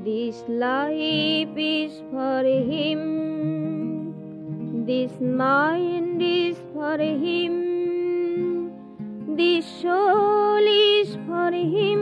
This life is for him, this mind is for him, this soul is for him.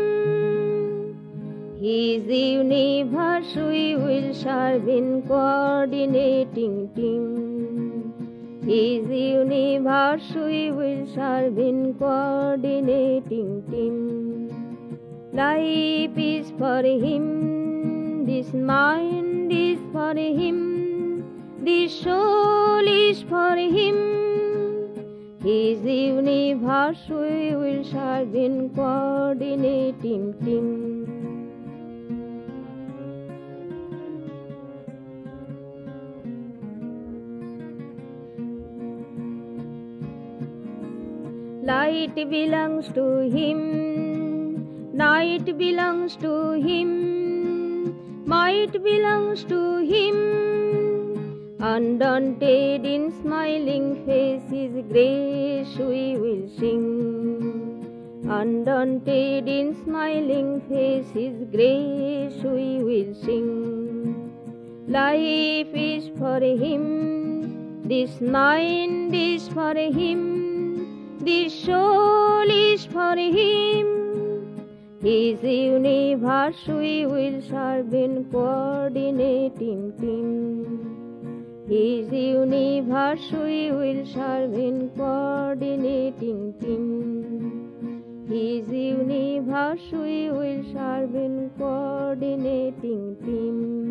His universe we will serve in coordinating team. His universe we will serve in coordinating team. Life is for him, this mind is for him, this soul is for him. His universe we will serve in coordinating team. Light belongs to him, night belongs to him, might belongs to him. Undaunted in smiling face, his grace we will sing. Undaunted in smiling face, his grace we will sing. Life is for him, this mind is for him, this soul is for him. His universe we will serve in coordinating team. His universe we will serve in coordinating team. His universe we will serve in coordinating team.